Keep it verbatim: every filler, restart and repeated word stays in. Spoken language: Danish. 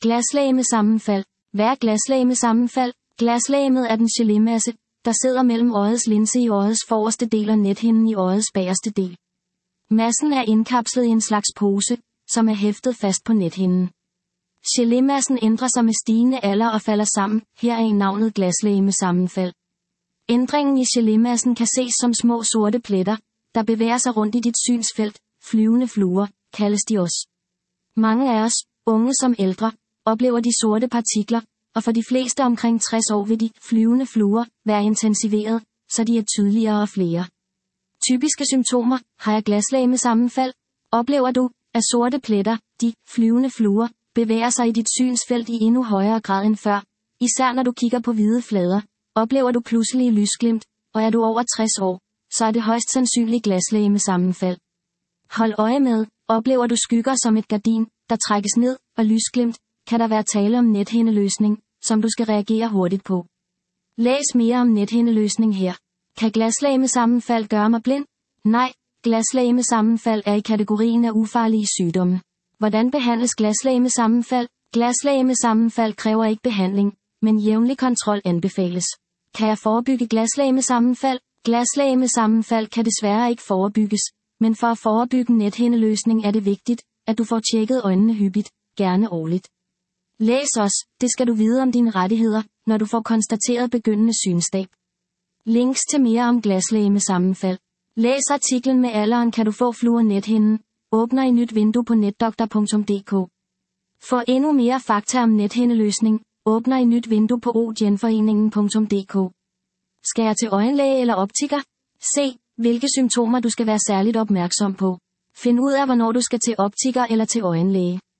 Glaslegemesammenfald. Hvad er glaslegemesammenfald? Glaslegemet er den gelémasse, der sidder mellem øjets linse i øjets forreste del og nethinden i øjets bagerste del. Massen er indkapslet i en slags pose, som er hæftet fast på nethinden. Gelémassen ændrer sig med stigende alder og falder sammen, heraf navnet glaslegemesammenfald. Ændringen i gelémassen kan ses som små sorte pletter, der bevæger sig rundt i dit synsfelt. Flyvende fluer, kaldes de også. Mange af os, unge som ældre, oplever de sorte partikler, og for de fleste omkring tres år vil de flyvende fluer være intensiveret, så de er tydeligere og flere. Typiske symptomer: har jeg glaslegemesammenfald? Oplever du, at sorte pletter, de flyvende fluer, bevæger sig i dit synsfelt i endnu højere grad end før, især når du kigger på hvide flader? Oplever du pludselig lysglimt, og er du over tres år, så er det højst sandsynligt glaslegemesammenfald. Hold øje med, oplever du skygger som et gardin, der trækkes ned, og lysglimt, kan der være tale om nethindeløsning, som du skal reagere hurtigt på. Læs mere om nethindeløsning her. Kan glaslegemesammenfald gøre mig blind? Nej, glaslegemesammenfald er i kategorien af ufarlige sygdomme. Hvordan behandles glaslegemesammenfald? Glaslegemesammenfald kræver ikke behandling, men jævnlig kontrol anbefales. Kan jeg forebygge glaslegemesammenfald? Glaslegemesammenfald kan desværre ikke forebygges, men for at forebygge nethindeløsning er det vigtigt, at du får tjekket øjnene hyppigt, gerne årligt. Læs også, det skal du vide om dine rettigheder, når du får konstateret begyndende synstab. Links til mere om glaslegemesammenfald. Læs artiklen med alderen kan du få fluer nethinden. Åbner i nyt vindue på netdoktor punktum d k. For endnu mere fakta om nethindeløsning, åbner i nyt vindue på ogenforeningen punktum d k. Skal jeg til øjenlæge eller optiker? Se, hvilke symptomer du skal være særligt opmærksom på. Find ud af, hvornår du skal til optiker eller til øjenlæge.